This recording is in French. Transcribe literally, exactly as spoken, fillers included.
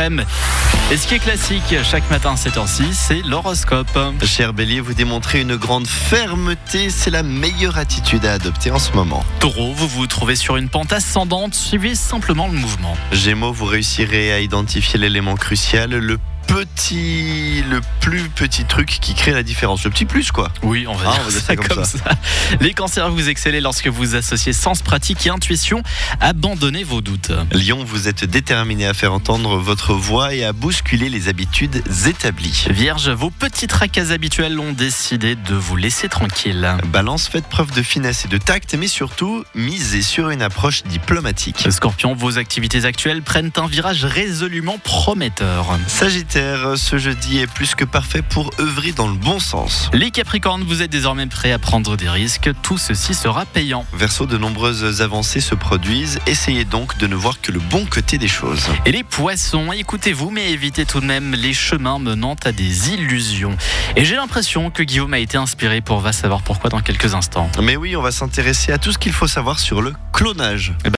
après-midi. Et ce qui est classique chaque matin à cette heure-ci, c'est l'horoscope. Cher Bélier, vous démontrez une grande fermeté, c'est la meilleure attitude à adopter en ce moment. Taureau, vous vous trouvez sur une pente ascendante, suivez simplement le mouvement. Gémeaux, vous réussirez à identifier l'élément crucial, le petit, le plus petit truc qui crée la différence, le petit plus quoi. Oui, on va Ah, dire, on va dire ça ça comme comme ça. ça. Les cancers, vous excellez lorsque vous associez sens pratique et intuition. Abandonnez vos doutes. Lion, vous êtes déterminé à faire entendre votre voix et à bousculer les habitudes établies. Vierge, vos petits tracas habituels ont décidé de vous laisser tranquille. Balance, faites preuve de finesse et de tact, mais surtout, misez sur une approche diplomatique. Scorpion, vos activités actuelles prennent un virage résolument prometteur. Sagittaire, ce jeudi est plus que parfait pour œuvrer dans le bon sens. Les Capricornes, vous êtes désormais prêts à prendre des risques. Tout ceci sera payant. Verseau, de nombreuses avancées se produisent. Essayez donc de ne voir que le bon côté des choses. Et les Poissons, écoutez-vous, mais évitez tout de même les chemins menant à des illusions. Et j'ai l'impression que Guillaume a été inspiré pour Va savoir pourquoi dans quelques instants. Mais oui, on va s'intéresser à tout ce qu'il faut savoir sur le clonage.